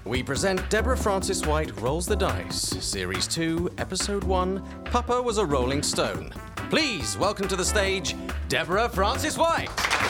We present Deborah Frances-White Rolls the Dice, Series 2, Episode 1, Papa Was a Rolling Stone. Please welcome to the stage, Deborah Frances-White.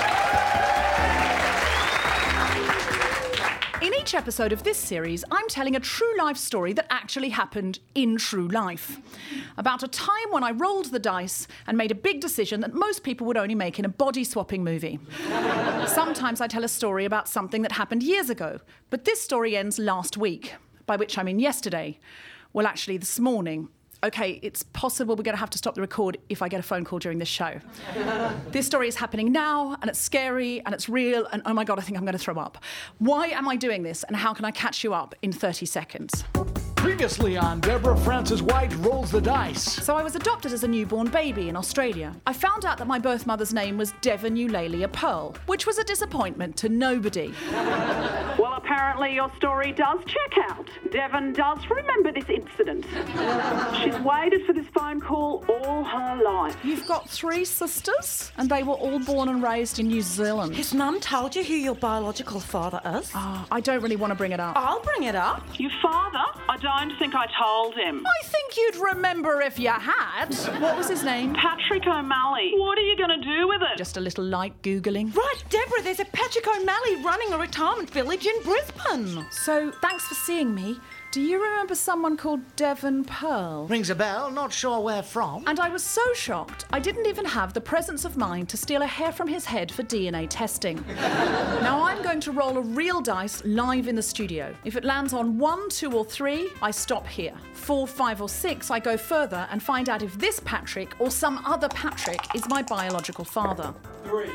In each episode of this series, I'm telling a true life story that actually happened in true life. About a time when I rolled the dice and made a big decision that most people would only make in a body-swapping movie. Sometimes I tell a story about something that happened years ago, but this story ends last week, by which I mean yesterday. Well, actually, this morning. OK, it's possible we're going to have to stop the record if I get a phone call during this show. This story is happening now, and it's scary, and it's real, and oh my God, I think I'm going to throw up. Why am I doing this, and how can I catch you up in 30 seconds? Previously on Deborah Frances-White Rolls the Dice. So I was adopted as a newborn baby in Australia. I found out that my birth mother's name was Devon Eulalia Pearl, which was a disappointment to nobody. Well, apparently your story does check out. Devon does remember this incident. She's waited for this phone call all her life. You've got 3 sisters, and they were all born and raised in New Zealand. Has Mum told you who your biological father is? I don't really want to bring it up. I'll bring it up. Your father? I don't think I told him. I think you'd remember if you had. What was his name? Patrick O'Malley. What are you going to do with it? Just a little light Googling. Right, Deborah, there's a Patrick O'Malley running a retirement village in Brisbane. So, thanks for seeing me. Do you remember someone called Devon Pearl? Rings a bell, not sure where from. And I was so shocked, I didn't even have the presence of mind to steal a hair from his head for DNA testing. Now I'm going to roll a real dice live in the studio. If it lands on 1, 2 or 3, I stop here. 4, 5 or 6, I go further and find out if this Patrick or some other Patrick is my biological father. 3.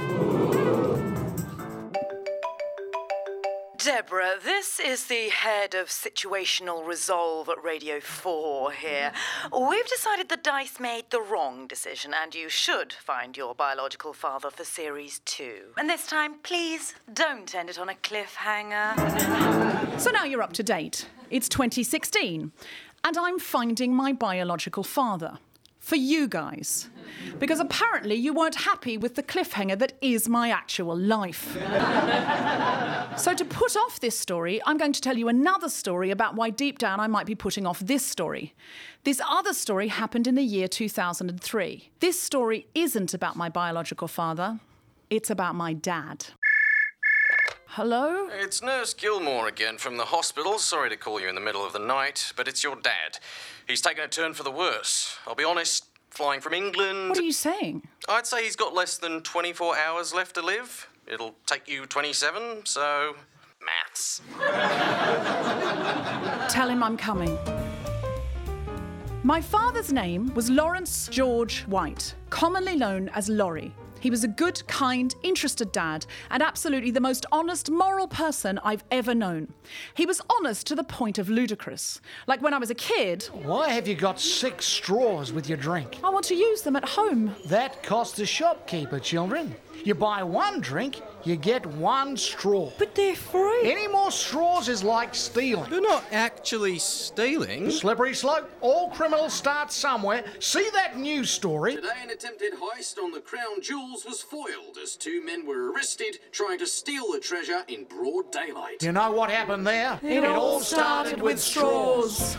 Deborah, this is the head of situational resolve at Radio 4 here. We've decided the dice made the wrong decision, and you should find your biological father for Series 2. And this time, please don't end it on a cliffhanger. So now you're up to date. It's 2016, and I'm finding my biological father. For you guys. Because apparently you weren't happy with the cliffhanger that is my actual life. So to put off this story, I'm going to tell you another story about why deep down I might be putting off this story. This other story happened in the year 2003. This story isn't about my biological father. It's about my dad. Hello? It's Nurse Gilmore again from the hospital. Sorry to call you in the middle of the night, but it's your dad. He's taken a turn for the worse. I'll be honest, flying from England... What are you saying? I'd say he's got less than 24 hours left to live. It'll take you 27, so... maths. Tell him I'm coming. My father's name was Lawrence George White, commonly known as Laurie. He was a good, kind, interested dad and absolutely the most honest, moral person I've ever known. He was honest to the point of ludicrous. Like when I was a kid... Why have you got 6 straws with your drink? I want to use them at home. That costs the shopkeeper, children. You buy 1 drink, you get 1 straw. But they're free. Any more straws is like stealing. They're not actually stealing. Slippery slope. All criminals start somewhere. See that news story? Today, an attempted heist on the Crown Jewels was foiled as 2 men were arrested trying to steal the treasure in broad daylight. You know what happened there? It all started with straws.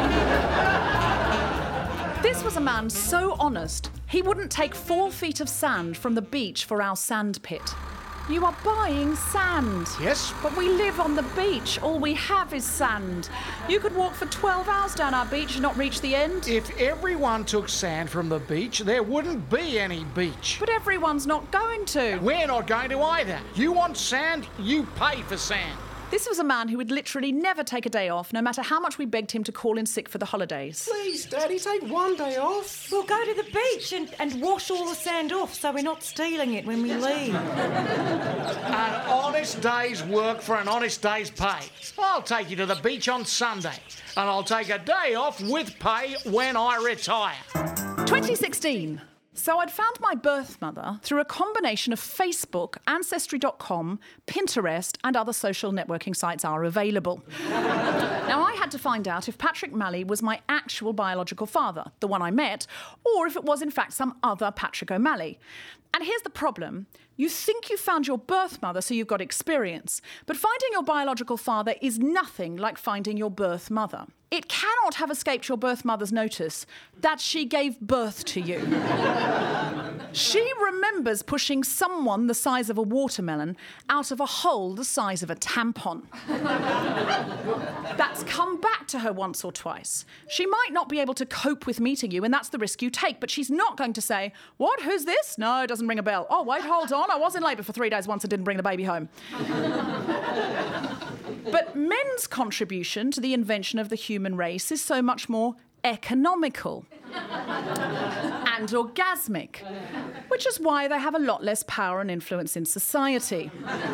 This was a man so honest, he wouldn't take 4 feet of sand from the beach for our sand pit. You are buying sand. Yes. But we live on the beach. All we have is sand. You could walk for 12 hours down our beach and not reach the end. If everyone took sand from the beach, there wouldn't be any beach. But everyone's not going to. We're not going to either. You want sand, you pay for sand. This was a man who would literally never take a day off, no matter how much we begged him to call in sick for the holidays. Please, Daddy, take 1 day off. We'll go to the beach and wash all the sand off so we're not stealing it when we leave. An honest day's work for an honest day's pay. I'll take you to the beach on Sunday, and I'll take a day off with pay when I retire. 2016. So I'd found my birth mother through a combination of Facebook, Ancestry.com, Pinterest, and other social networking sites are available. Now, I had to find out if Patrick Malley was my actual biological father, the one I met, or if it was in fact some other Patrick O'Malley. And here's the problem. You think you found your birth mother, so you've got experience. But finding your biological father is nothing like finding your birth mother. It cannot have escaped your birth mother's notice that she gave birth to you. She remembers pushing someone the size of a watermelon out of a hole the size of a tampon. That's come back to her once or twice. She might not be able to cope with meeting you, and that's the risk you take, but she's not going to say, "What, who's this?" No, it doesn't ring a bell. "Oh, wait, hold on, I was in labour for 3 days once and didn't bring the baby home." But men's contribution to the invention of the human race is so much more economical and orgasmic, which is why they have a lot less power and influence in society.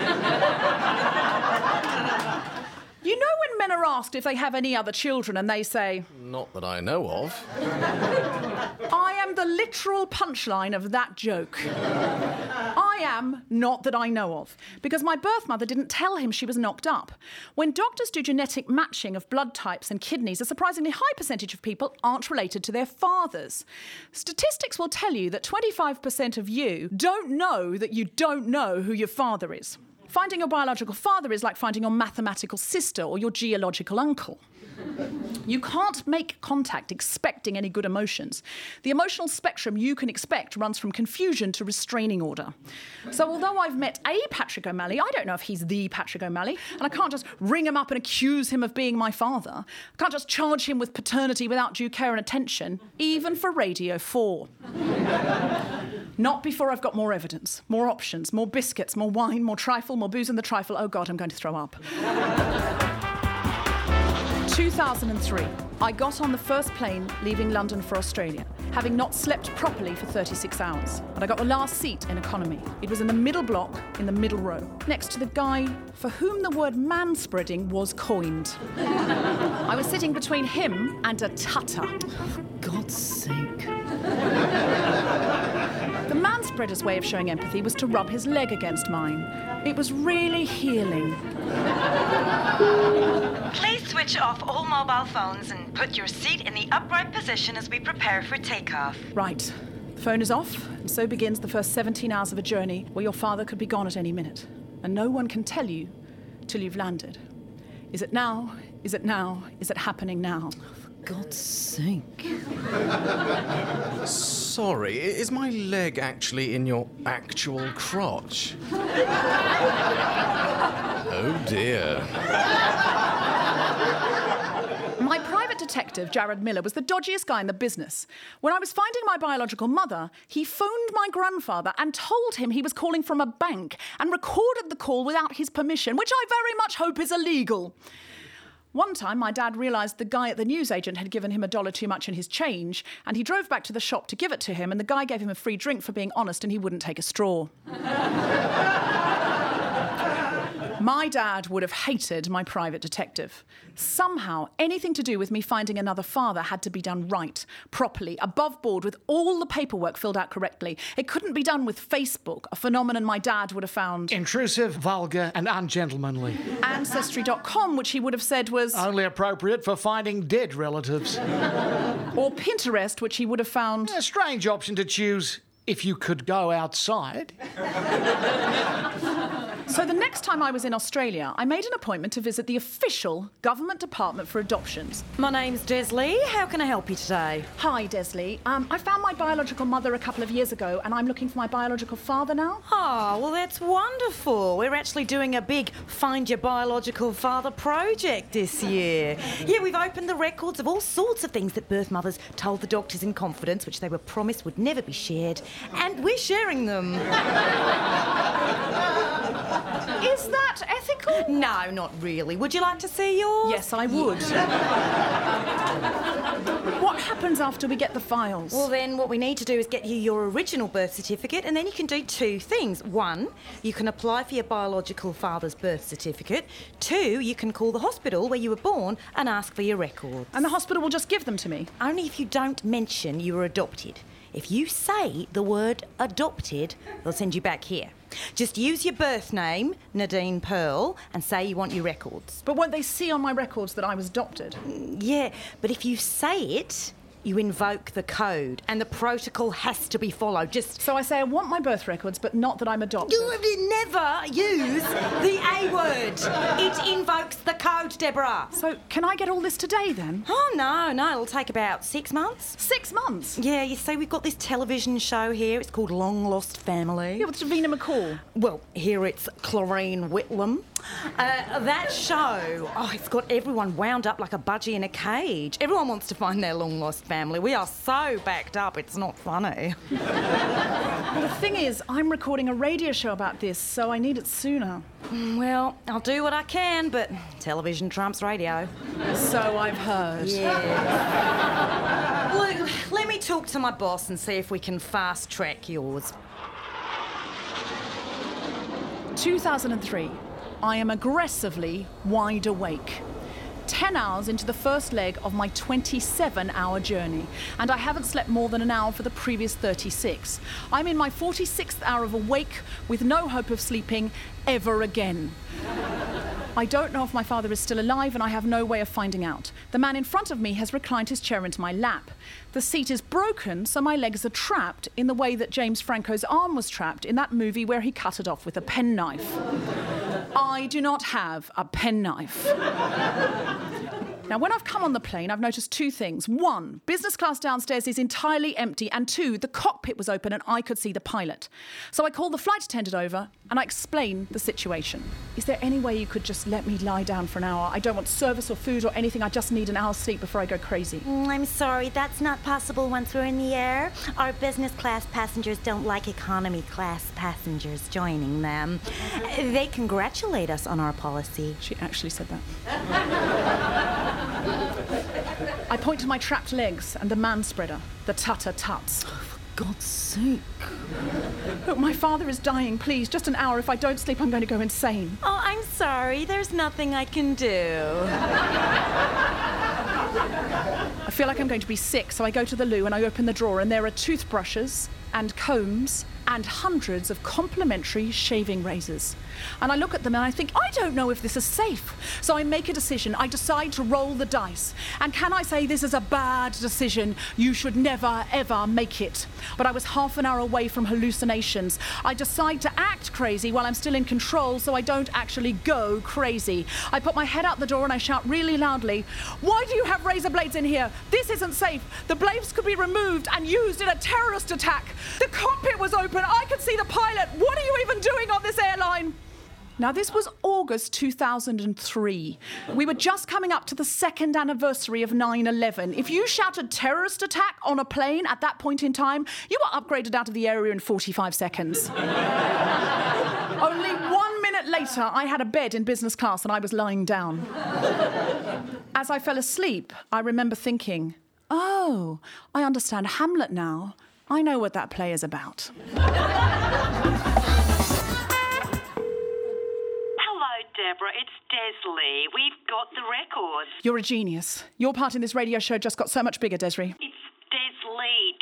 You know when men are asked if they have any other children and they say, Not that I know of. I am the literal punchline of that joke. I am not that I know of, because my birth mother didn't tell him she was knocked up. When doctors do genetic matching of blood types and kidneys, a surprisingly high percentage of people aren't related to their fathers. Statistics will tell you that 25% of you don't know that you don't know who your father is. Finding your biological father is like finding your mathematical sister or your geological uncle. You can't make contact expecting any good emotions. The emotional spectrum you can expect runs from confusion to restraining order. So although I've met a Patrick O'Malley, I don't know if he's the Patrick O'Malley, and I can't just ring him up and accuse him of being my father. I can't just charge him with paternity without due care and attention, even for Radio 4. Not before I've got more evidence, more options, more biscuits, more wine, more trifle, more booze in the trifle. Oh God, I'm going to throw up. 2003, I got on the first plane leaving London for Australia, having not slept properly for 36 hours. And I got the last seat in economy. It was in the middle block, in the middle row, next to the guy for whom the word manspreading was coined. I was sitting between him and a tutter. For God's sake. The manspreader's way of showing empathy was to rub his leg against mine. It was really healing. Please switch off all mobile phones and put your seat in the upright position as we prepare for takeoff. Right. The phone is off, and so begins the first 17 hours of a journey where your father could be gone at any minute. And no one can tell you till you've landed. Is it now? Is it now? Is it happening now? God's sake. Sorry, is my leg actually in your actual crotch? Oh dear. My private detective, Jared Miller, was the dodgiest guy in the business. When I was finding my biological mother, he phoned my grandfather and told him he was calling from a bank and recorded the call without his permission, which I very much hope is illegal. One time, my dad realised the guy at the newsagent had given him $1 too much in his change, and he drove back to the shop to give it to him, and the guy gave him a free drink for being honest, and he wouldn't take a straw. My dad would have hated my private detective. Somehow, anything to do with me finding another father had to be done right, properly, above board, with all the paperwork filled out correctly. It couldn't be done with Facebook, a phenomenon my dad would have found Intrusive, vulgar and ungentlemanly. Ancestry.com, which he would have said was Only appropriate for finding dead relatives. or Pinterest, which he would have found A strange option to choose if you could go outside. So the next time I was in Australia, I made an appointment to visit the official Government Department for Adoptions. My name's Des Lee. How can I help you today? Hi, Desley. I found my biological mother a couple of years ago, and I'm looking for my biological father now. Oh, well, that's wonderful. We're actually doing a big Find Your Biological Father project this year. Yeah, we've opened the records of all sorts of things that birth mothers told the doctors in confidence, which they were promised would never be shared, and we're sharing them. Is that ethical? No, not really. Would you like to see yours? Yes, I would. What happens after we get the files? Well, then what we need to do is get you your original birth certificate, and then you can do two things. One, you can apply for your biological father's birth certificate. Two, you can call the hospital where you were born and ask for your records. And the hospital will just give them to me? Only if you don't mention you were adopted. If you say the word adopted, they'll send you back here. Just use your birth name, Nadine Pearl, and say you want your records. But won't they see on my records that I was adopted? Yeah, but if you say it, you invoke the code, and the protocol has to be followed. Just So I say I want my birth records, but not that I'm adopted. you never use the A word. It invokes the code, Deborah. So can I get all this today then? Oh, no, it'll take about 6 months. 6 months? Yeah, you see, we've got this television show here. It's called Long Lost Family. Yeah, with Davina McCall. Well, here it's Chlorine Whitlam. That show, it's got everyone wound up like a budgie in a cage. Everyone wants to find their long lost family. We are so backed up, it's not funny. Well, the thing is, I'm recording a radio show about this, so I need it sooner. Well, I'll do what I can, but television trumps radio. So I've heard. Yeah. Look, let me talk to my boss and see if we can fast track yours. 2003. I am aggressively wide awake. 10 hours into the first leg of my 27-hour journey, and I haven't slept more than an hour for the previous 36. I'm in my 46th hour of awake with no hope of sleeping ever again. I don't know if my father is still alive, and I have no way of finding out. The man in front of me has reclined his chair into my lap. The seat is broken, so my legs are trapped in the way that James Franco's arm was trapped in that movie where he cut it off with a penknife. I do not have a penknife. Now, when I've come on the plane, I've noticed two things. One, business class downstairs is entirely empty, and two, the cockpit was open and I could see the pilot. So I called the flight attendant over and I explained the situation. Is there any way you could just let me lie down for an hour? I don't want service or food or anything. I just need an hour's sleep before I go crazy. I'm sorry, that's not possible once we're in the air. Our business class passengers don't like economy class passengers joining them. They congratulate us on our policy. She actually said that. I point to my trapped legs and the manspreader, the tut-a-tuts. For God's sake. Look, my father is dying. Please, just an hour. If I don't sleep, I'm going to go insane. Oh, I'm sorry. There's nothing I can do. I feel like I'm going to be sick, so I go to the loo and I open the drawer, and there are toothbrushes and combs and hundreds of complimentary shaving razors. And I look at them and I think, I don't know if this is safe. So I make a decision. I decide to roll the dice. And can I say this is a bad decision? You should never, ever make it. But I was half an hour away from hallucinations. I decide to act crazy while I'm still in control, so I don't actually go crazy. I put my head out the door and I shout really loudly, "Why do you have razor blades in here? This isn't safe. The blades could be removed and used in a terrorist attack. The cockpit was open. I could see the pilot. What are you even doing on this airline?" Now, this was August 2003. We were just coming up to the second anniversary of 9/11. If you shouted terrorist attack on a plane at that point in time, you were upgraded out of the area in 45 seconds. Only 1 minute later, I had a bed in business class and I was lying down. As I fell asleep, I remember thinking, oh, I understand Hamlet now. I know what that play is about. Deborah, it's Desley. We've got the record. You're a genius. Your part in this radio show just got so much bigger, Desiree. It's Desley.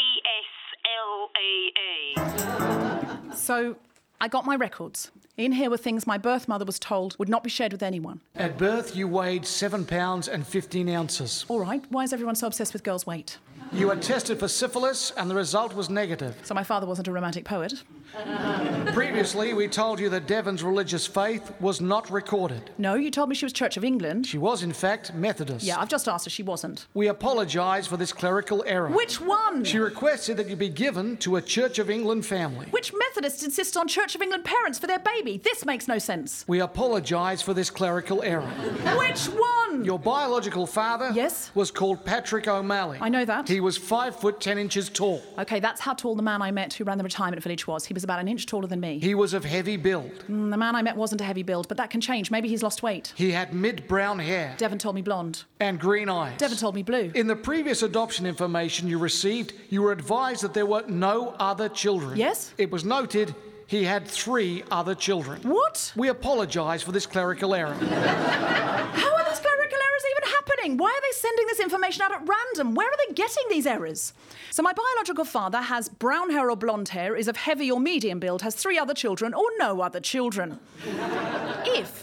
D-E-S-L-E-E. So, I got my records. In here were things my birth mother was told would not be shared with anyone. At birth, you weighed 7 pounds and 15 ounces. All right, why is everyone so obsessed with girls' weight? You were tested for syphilis and the result was negative. So my father wasn't a romantic poet? Previously, we told you that Devon's religious faith was not recorded. No, you told me she was Church of England. She was, in fact, Methodist. Yeah, I've just asked her. She wasn't. We apologise for this clerical error. Which one? She requested that you be given to a Church of England family. Which Methodists insist on Church of England parents for their baby? This makes no sense. We apologise for this clerical error. Which one? Your biological father Yes? was called Patrick O'Malley. I know that. He was 5 foot 10 inches tall. OK, that's how tall the man I met who ran the retirement village was. He was about an inch taller than me. He was of heavy build. The man I met wasn't a heavy build, but that can change. Maybe he's lost weight. He had mid-brown hair. Devon told me blonde. And green eyes. Devon told me blue. In the previous adoption information you received, you were advised that there were no other children. Yes? It was noted he had 3 other children. What? We apologise for this clerical error. How are these clerical errors even happening? Why are they sending this information out at random? Where are they getting these errors? So my biological father has brown hair or blonde hair, is of heavy or medium build, has 3 other children or no other children. If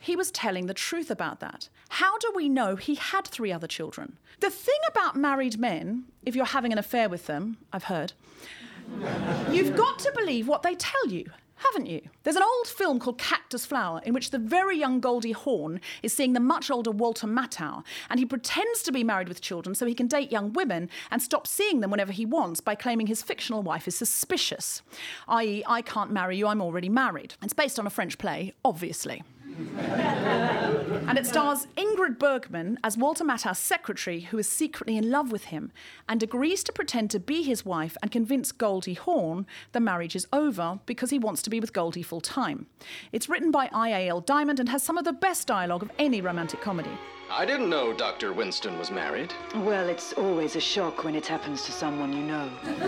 he was telling the truth about that. How do we know he had 3 other children? The thing about married men, if you're having an affair with them, I've heard, you've got to believe what they tell you, haven't you? There's an old film called Cactus Flower in which the very young Goldie Hawn is seeing the much older Walter Matthau, and he pretends to be married with children so he can date young women and stop seeing them whenever he wants by claiming his fictional wife is suspicious, i.e. I can't marry you, I'm already married. It's based on a French play, obviously. And it stars Ingrid Bergman as Walter Matthau's secretary, who is secretly in love with him and agrees to pretend to be his wife and convince Goldie Hawn the marriage is over because he wants to be with Goldie full time. It's written by I.A.L. Diamond and has some of the best dialogue of any romantic comedy. I didn't know Dr. Winston was married. Well, it's always a shock when it happens to someone you know.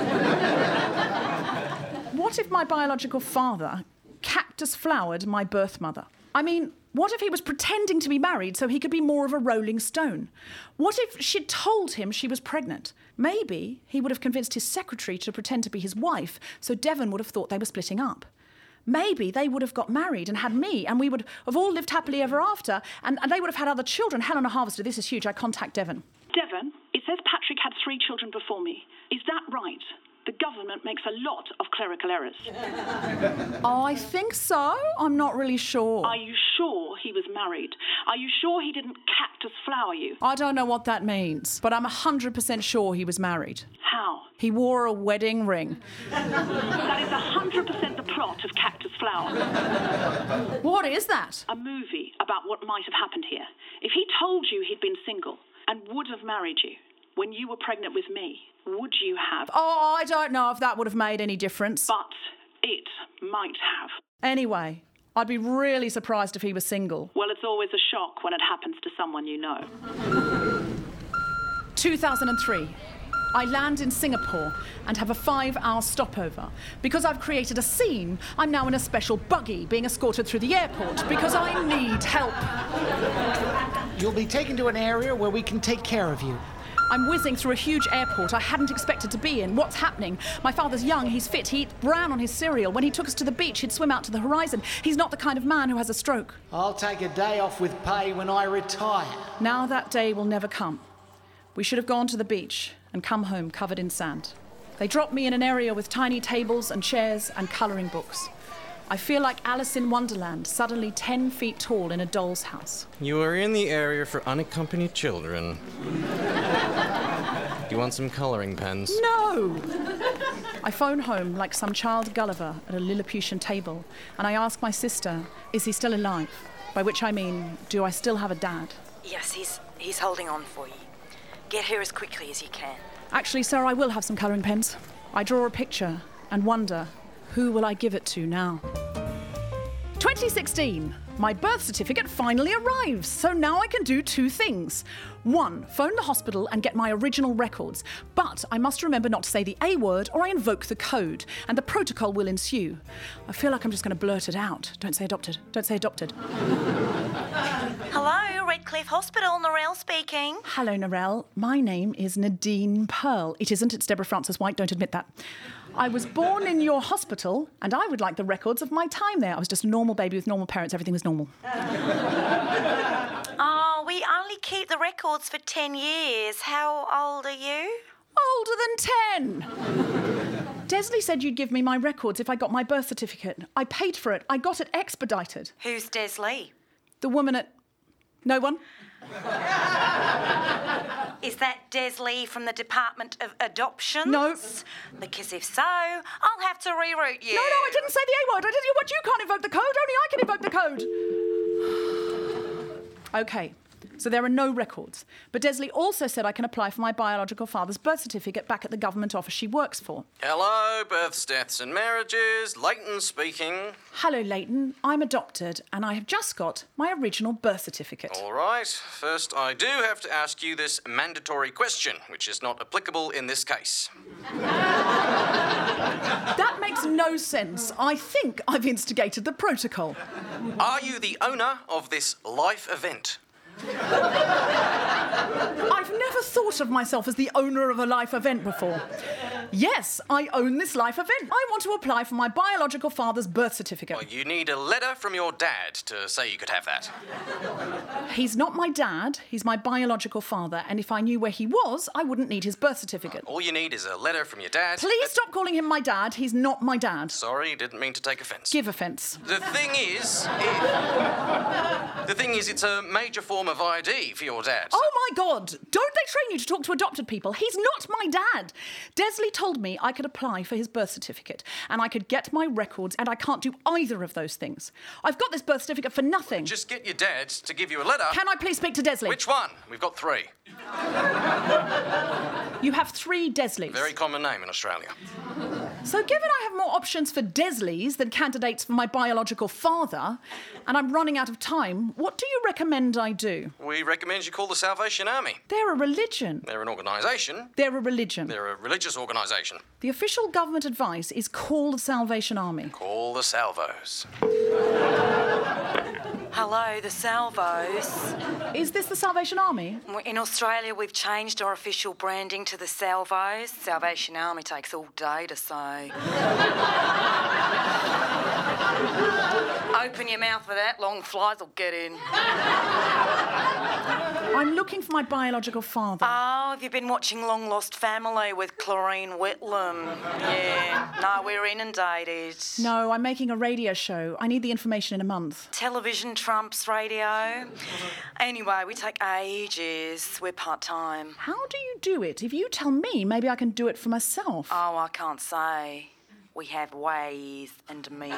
What if my biological father cactus-flowered my birth mother? I mean, what if he was pretending to be married so he could be more of a Rolling Stone? What if she'd told him she was pregnant? Maybe he would have convinced his secretary to pretend to be his wife so Devon would have thought they were splitting up. Maybe they would have got married and had me, and we would have all lived happily ever after, and they would have had other children. Helena Harvester, this is huge. I contact Devon. Devon, it says Patrick had 3 children before me. Is that right? The government makes a lot of clerical errors. I think so. I'm not really sure. Are you sure he was married? Are you sure he didn't cactus flower you? I don't know what that means, but I'm 100% sure he was married. How? He wore a wedding ring. That is 100% the plot of Cactus Flower. What is that? A movie about what might have happened here. If he told you he'd been single and would have married you when you were pregnant with me, would you have? Oh, I don't know if that would have made any difference. But it might have. Anyway, I'd be really surprised if he was single. Well, it's always a shock when it happens to someone you know. 2003. I land in Singapore and have a 5-hour stopover. Because I've created a scene, I'm now in a special buggy being escorted through the airport because I need help. You'll be taken to an area where we can take care of you. I'm whizzing through a huge airport I hadn't expected to be in. What's happening? My father's young, he's fit, he eats brown on his cereal. When he took us to the beach, he'd swim out to the horizon. He's not the kind of man who has a stroke. I'll take a day off with pay when I retire. Now that day will never come. We should have gone to the beach and come home covered in sand. They dropped me in an area with tiny tables and chairs and colouring books. I feel like Alice in Wonderland, suddenly 10 feet tall in a doll's house. You are in the area for unaccompanied children. Do you want some colouring pens? No! I phone home like some child Gulliver at a Lilliputian table, and I ask my sister, is he still alive? By which I mean, do I still have a dad? Yes, he's holding on for you. Get here as quickly as you can. Actually, sir, I will have some colouring pens. I draw a picture and wonder, who will I give it to now? 2016. My birth certificate finally arrives, so now I can do 2 things. 1, phone the hospital and get my original records. But I must remember not to say the A word or I invoke the code, and the protocol will ensue. I feel like I'm just going to blurt it out. Don't say adopted. Don't say adopted. Hello, Redcliffe Hospital, Norelle speaking. Hello, Norelle. My name is Nadine Pearl. It isn't, it's Deborah Frances White, don't admit that. I was born in your hospital, and I would like the records of my time there. I was just a normal baby with normal parents. Everything was normal. Oh, we only keep the records for 10 years. How old are you? Older than 10. Desley said you'd give me my records if I got my birth certificate. I paid for it. I got it expedited. Who's Desley? The woman at... No one? Is that Desley from the Department of Adoptions? No. Because if so, I'll have to reroute you. No, I didn't say the A word. I didn't. What, you can't invoke the code. Only I can invoke the code. OK, so there are no records. But Desley also said I can apply for my biological father's birth certificate back at the government office she works for. Hello, births, deaths and marriages. Leighton speaking. Hello, Leighton. I'm adopted, and I have just got my original birth certificate. All right. First, I do have to ask you this mandatory question, which is not applicable in this case. That makes no sense. I think I've instigated the protocol. Are you the owner of this life event? I've never thought of myself as the owner of a life event before. Yes, I own this life event. I want to apply for my biological father's birth certificate. Well, you need a letter from your dad to say you could have that. He's not my dad, he's my biological father, and if I knew where he was, I wouldn't need his birth certificate. All you need is a letter from your dad. Please stop calling him my dad, he's not my dad. Sorry, didn't mean to take offence. Give offence. The thing is, it's a major form of ID for your dad. Oh my God! Don't they train you to talk to adopted people? He's not my dad. Desley told me I could apply for his birth certificate and I could get my records, and I can't do either of those things. I've got this birth certificate for nothing. Just get your dad to give you a letter. Can I please speak to Desley? Which one? We've got 3. You have 3 Desleys. Very common name in Australia. So given I have more options for Desleys than candidates for my biological father, and I'm running out of time, what do you recommend I do? We recommend you call the Salvation Army. They're a religion. They're an organisation. They're a religion. They're a religious organisation. The official government advice is call the Salvation Army. Call the Salvos. Hello, the Salvos. Is this the Salvation Army? In Australia, we've changed our official branding to the Salvos. Salvation Army takes all day to say. Open your mouth for that, long flies will get in. I'm looking for my biological father. Oh, have you been watching Long Lost Family with Clarine Whitlam? Yeah. No, we're inundated. No, I'm making a radio show. I need the information in a month. Television trumps radio. Anyway, we take ages. We're part-time. How do you do it? If you tell me, maybe I can do it for myself. Oh, I can't say. We have ways and means.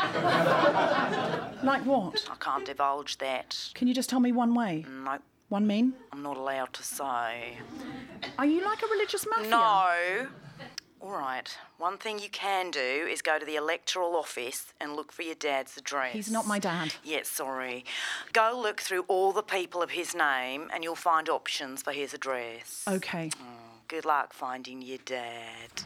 Like what? I can't divulge that. Can you just tell me one way? Nope. One mean? I'm not allowed to say. Are you like a religious mafia? No. All right. One thing you can do is go to the electoral office and look for your dad's address. He's not my dad. Yeah, sorry. Go look through all the people of his name and you'll find options for his address. OK. Good luck finding your dad.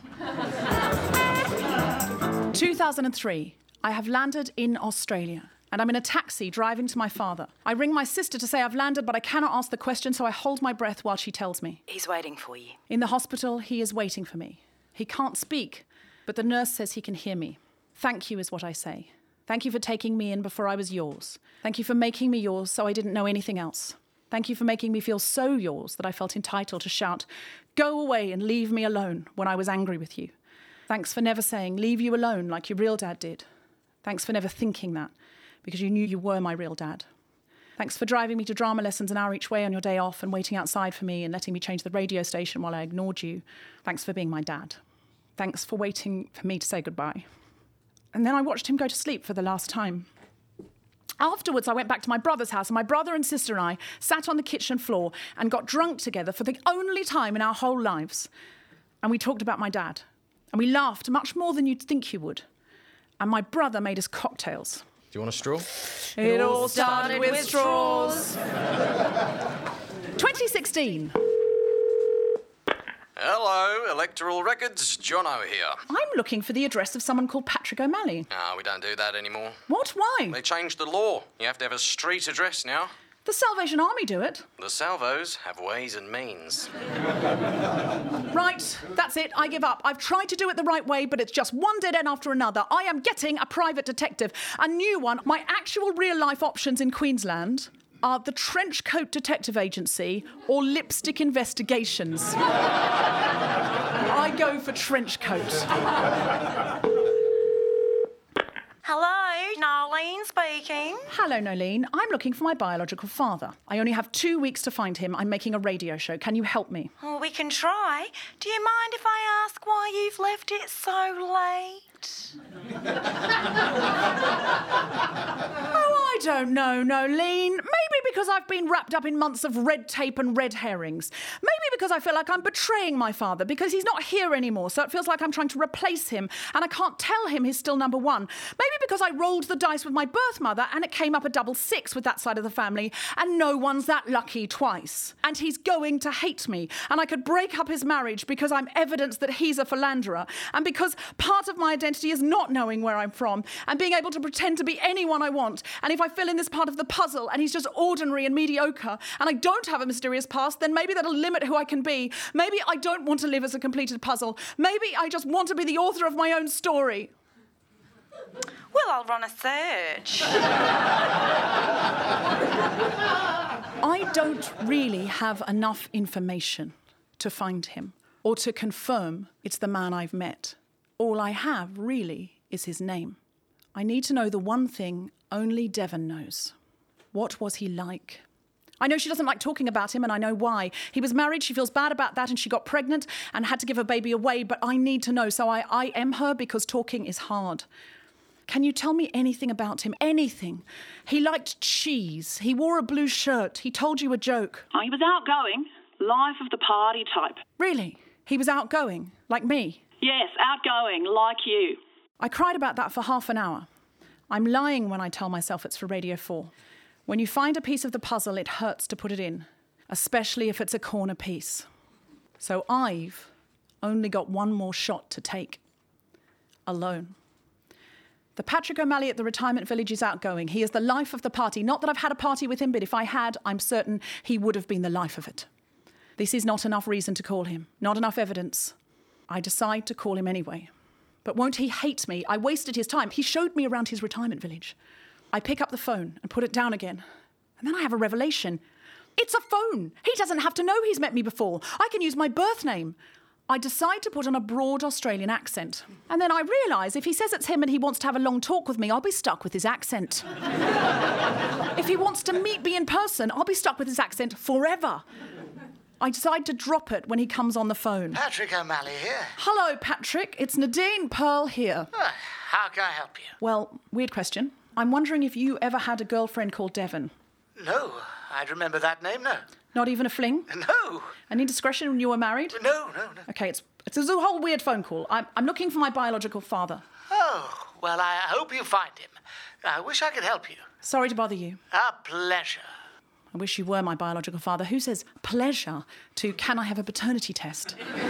2003. I have landed in Australia. And I'm in a taxi driving to my father. I ring my sister to say I've landed, but I cannot ask the question, so I hold my breath while she tells me. He's waiting for you. In the hospital, he is waiting for me. He can't speak, but the nurse says he can hear me. Thank you is what I say. Thank you for taking me in before I was yours. Thank you for making me yours so I didn't know anything else. Thank you for making me feel so yours that I felt entitled to shout, "Go away and leave me alone," when I was angry with you. Thanks for never saying, "Leave you alone," like your real dad did. Thanks for never thinking that, because you knew you were my real dad. Thanks for driving me to drama lessons an hour each way on your day off and waiting outside for me and letting me change the radio station while I ignored you. Thanks for being my dad. Thanks for waiting for me to say goodbye. And then I watched him go to sleep for the last time. Afterwards, I went back to my brother's house, and my brother and sister and I sat on the kitchen floor and got drunk together for the only time in our whole lives. And we talked about my dad. And we laughed much more than you'd think you would. And my brother made us cocktails. Do you want a straw? It all started with straws. 2016. Hello, Electoral Records, Jono here. I'm looking for the address of someone called Patrick O'Malley. We don't do that anymore. What? Why? They changed the law. You have to have a street address now. The Salvation Army do it. The Salvos have ways and means. Right, that's it. I give up. I've tried to do it the right way, but it's just one dead end after another. I am getting a private detective, a new one. My actual real-life options in Queensland are the Trenchcoat Detective Agency or Lipstick Investigations. I go for Trenchcoat. Hello, Nolene speaking. Hello, Nolene. I'm looking for my biological father. I only have 2 weeks to find him. I'm making a radio show. Can you help me? Well, we can try. Do you mind if I ask why you've left it so late? Oh, I don't know, Nolene. Maybe because I've been wrapped up in months of red tape and red herrings. Maybe because I feel like I'm betraying my father because he's not here anymore, so it feels like I'm trying to replace him and I can't tell him he's still number one. Maybe because I rolled the dice with my birth mother and it came up a 6 with that side of the family and no one's that lucky twice. And he's going to hate me and I could break up his marriage because I'm evidence that he's a philanderer and because part of my identity identity is not knowing where I'm from and being able to pretend to be anyone I want. And if I fill in this part of the puzzle and he's just ordinary and mediocre and I don't have a mysterious past, then maybe that'll limit who I can be. Maybe I don't want to live as a completed puzzle. Maybe I just want to be the author of my own story. Well, I'll run a search. I don't really have enough information to find him or to confirm it's the man I've met. All I have, really, is his name. I need to know the one thing only Devon knows. What was he like? I know she doesn't like talking about him, and I know why. He was married, she feels bad about that, and she got pregnant and had to give her baby away, but I need to know, so I am her because talking is hard. Can you tell me anything about him? Anything? He liked cheese. He wore a blue shirt. He told you a joke. Oh, he was outgoing. Life of the party type. Really? He was outgoing? Like me? Yes, outgoing, like you. I cried about that for half an hour. I'm lying when I tell myself it's for Radio 4. When you find a piece of the puzzle, it hurts to put it in, especially if it's a corner piece. So I've only got one more shot to take. Alone. The Patrick O'Malley at the retirement village is outgoing. He is the life of the party. Not that I've had a party with him, but if I had, I'm certain he would have been the life of it. This is not enough reason to call him, not enough evidence. I decide to call him anyway. But won't he hate me? I wasted his time. He showed me around his retirement village. I pick up the phone and put it down again. And then I have a revelation. It's a phone. He doesn't have to know he's met me before. I can use my birth name. I decide to put on a broad Australian accent. And then I realise if he says it's him and he wants to have a long talk with me, I'll be stuck with his accent. If he wants to meet me in person, I'll be stuck with his accent forever. I decide to drop it when he comes on the phone. Patrick O'Malley here. Hello, Patrick. It's Nadine Pearl here. How can I help you? Well, weird question. I'm wondering if you ever had a girlfriend called Devon. No, I'd remember that name, no. Not even a fling? No. An indiscretion when you were married? No. Okay, it's a whole weird phone call. I'm looking for my biological father. Oh, well, I hope you find him. I wish I could help you. Sorry to bother you. A pleasure. I wish you were my biological father. Who says pleasure to can I have a paternity test? Can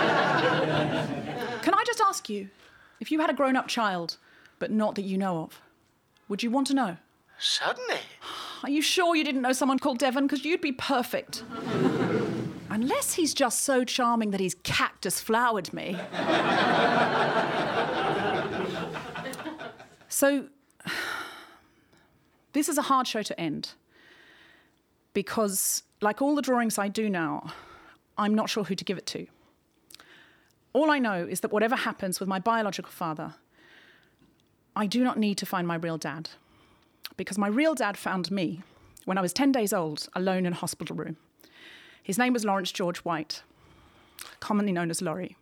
I just ask you, if you had a grown-up child, but not that you know of, would you want to know? Certainly. Are you sure you didn't know someone called Devon? Because you'd be perfect. Unless he's just so charming that he's cactus flowered me. So, this is a hard show to end. Because, like all the drawings I do now, I'm not sure who to give it to. All I know is that whatever happens with my biological father, I do not need to find my real dad. Because my real dad found me when I was 10 days old, alone in a hospital room. His name was Lawrence George White, commonly known as Laurie.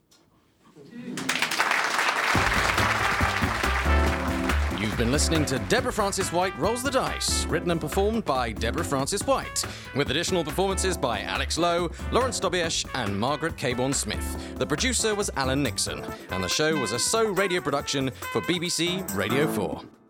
You've been listening to Deborah Frances White Rolls the Dice, written and performed by Deborah Frances White, with additional performances by Alex Lowe, Lawrence Dobiesh and Margaret Caborn-Smith. The producer was Alan Nixon, and the show was a So Radio production for BBC Radio 4.